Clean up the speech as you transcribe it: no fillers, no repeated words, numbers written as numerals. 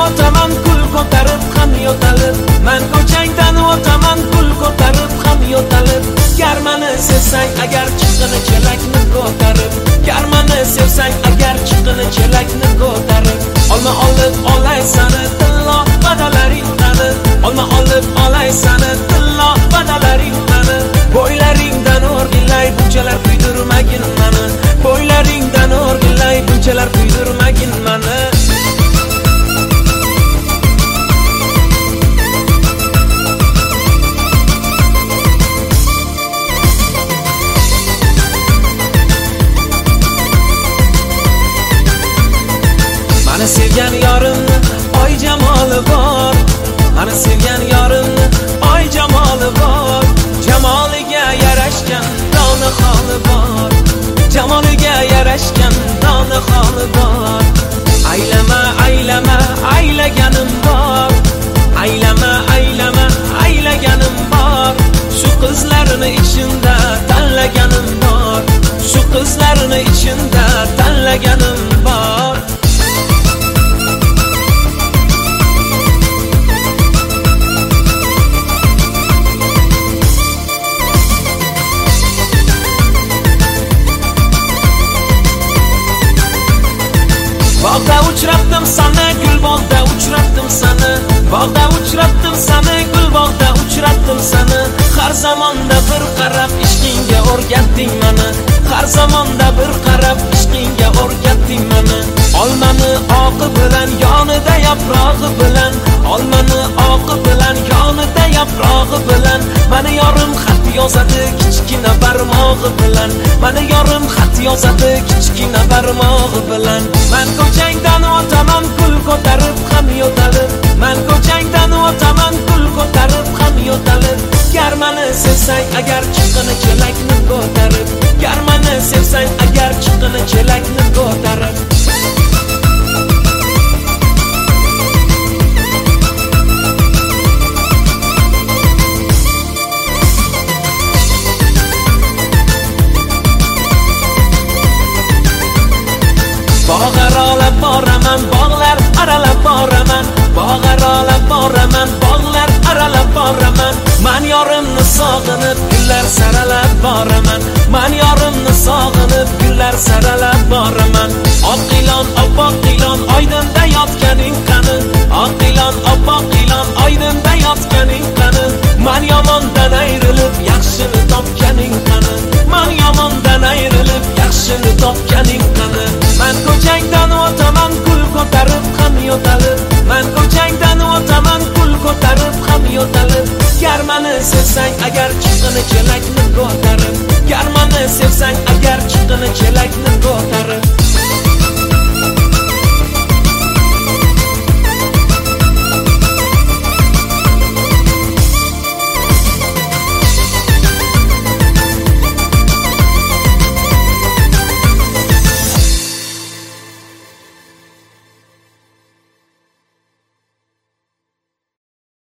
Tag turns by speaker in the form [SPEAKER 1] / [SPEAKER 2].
[SPEAKER 1] o'taman kul ko'tarib ham yo'talib, men ko'changdan o'taman kul ko'tarib ham yo'talib. Gar meni sevsang agar chiqini chelakni ko'tarib, gar meni sevsang agar chiqini chelakni ko'tarib, olma olib olay sani tillo badalaring qani, olma olib olay sani tillo badalaring qani. Bo'ylaringdan o'rgilay bunchalar kuydirmagin meni, bo'ylaringdan o'rgilay bunchalar kuydirmagin meni. Mani sevgan yorimni oy jamoli bor, mani sevgan yorimni oy jamoli bor, jamoliga yarashgan dona holi bor, jamoliga yarashgan dona holi bor. Aylama aylama aylaganim bor, aylama aylama aylaganim bor, shu qizlarni ichimda tanlaganim bor, shu qizlarni ichimda tanlaganim bor. Bog'da uchratdim seni, gul bog'da uchratdim seni, bog'da uchratdim seni, gul bog'da uchratdim seni. Har zamonda bir qarab ishqingga o'rgatding meni, har zamonda bir qarab ishqingga o'rgatding meni. Olmani oqi bilan yonida yaprog'i bilan, olmani oqi bilan yonida yaprog'i bilan, meni yorim xat yozadi kichkina barmog'i bilan, meni yorim xat yozadi kichkina barmog'i bilan. Men ko'changdan o'taman kul ko'tarib ham yo'talib, men ko'changdan o'taman kul ko'tarib ham yo'talib. Gar meni sevsang agar chiqini chelakni ko'tarib, gar meni sevsang agar chiqini chelakni ko'tarib. Bog' aralab boraman, bog'lar aralab boraman, bog' aralab boraman, bog'lar aralab boraman. Men yorimni sog'inib gullar saralab boraman, men yorimni sog'inib gullar saralab boraman. Oq ilon, oppoq ilon, oydinda yotganing qani, oq ilon, oppoq ilon, oydinda yotganing qani. Men yomondan ayrilib yaxshini topganing qani, men yomondan ayrilib yaxshini topganing qani. Men ko'changdan o'taman kul ko'tarib ham yo'talib, men ko'changdan o'taman kul ko'tarib ham yo'talib. Gar meni sevsang agar chiqini chelakni ko'tarib, gar meni sevsang agar chiqini chelakni